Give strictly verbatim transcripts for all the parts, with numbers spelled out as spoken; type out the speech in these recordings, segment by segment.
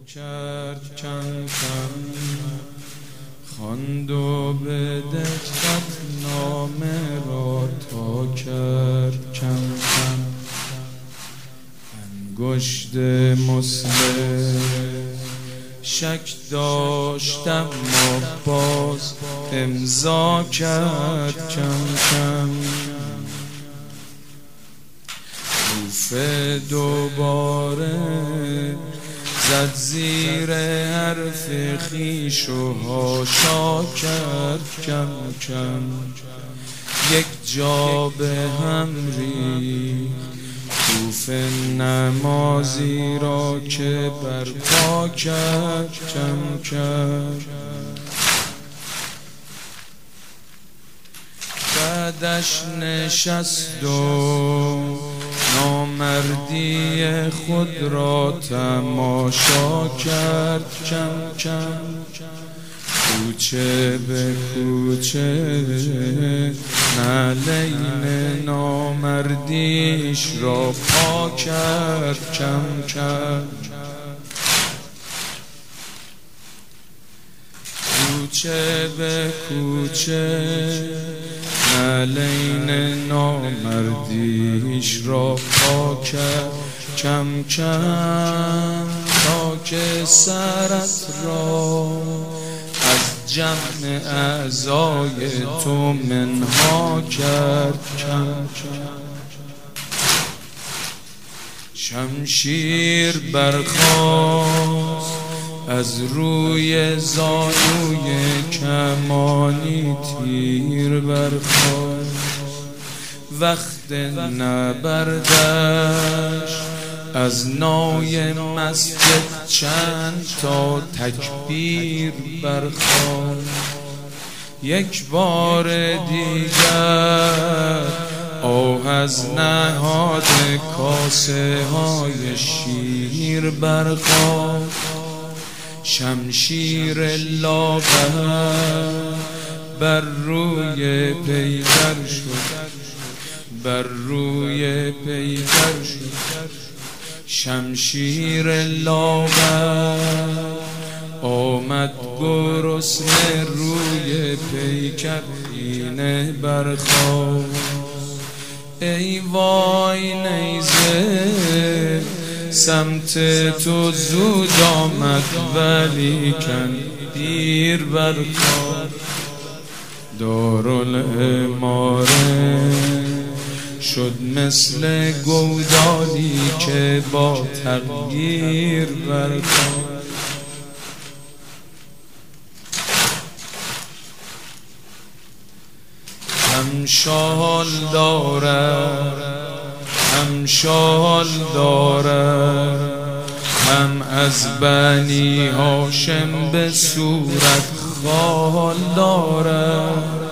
کرد کم کم، خواند و به دقت نامه را تا کرد کم کم. انگشت مسلم شک داشتم و باز امضا کرد کم کم. حروف دوباره زد زیر حرف خویش و حاشا کرد کم کم. یک جا به هم ریخت حروف نمازی را که برپا کرد کم کم. بعدش نشست و نامردی خود را تماشا کرد کم کم. کوچه به کوچه نعلین نامردیش را پا کرد کم کم. کوچه به کوچه نعلین نامردیش را پا کرد کم کم. تا که سرت را از جمع اعضای تو منها کرد کم کم. شمشیر برخاست از روی زانوی کمانی تیر برخاست. وقت نبردش از نای مسجد چند تا تکبیر برخاست. یک بار دیگر آه از نهاد کاسه های شیر برخاست. شمشیر لاغر بر روی پیکر شد، بر روی پیکر شد. شمشیر لاغر آمد گرسنه روی پیکر اینه برخاست. ای وای نیزه سمت تو زود آمد ولیکن دیر برخاست. دارالاماره شد مثل گودالی که با تغییر برخاست. هم شال دارد هم شال دارد، هم از بنی هاشم به صورت خال دارد.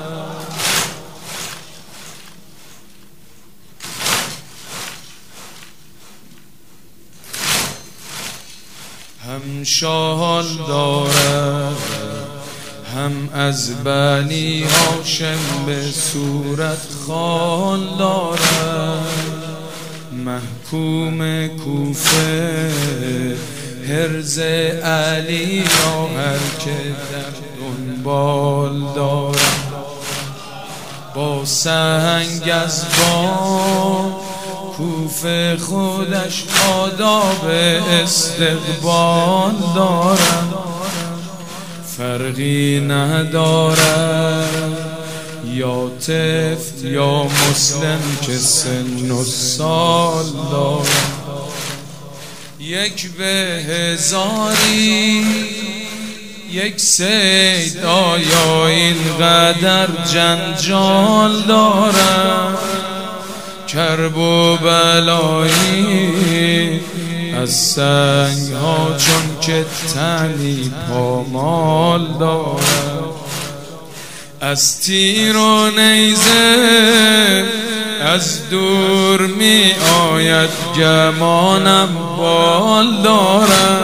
هم شال دارد هم از بنی هاشم به صورت خال دارد. محکوم کوفه حرز علی یا هر که در دنبال دارد. با سنگ از بام کوفه خودش آداب استقبال دارد. فرقی ندارد یا طفل یا مسلم که سن و سال دارد. یک به هزاری یک سید آیا اینقدر جنجال دارد. کرب و بلایی از سنگ ها چون که تنی پامال دارد. از تیر و نیزه از دور می آید گمانم بال دارد.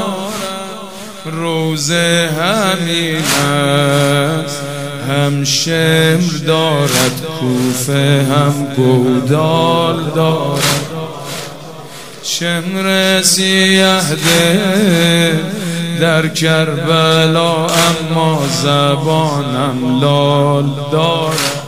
روزه همین است هم شمر دارد، کوفه هم گودال دارد. شمر سیه ده در کربلا، اما زبانم لال دارد.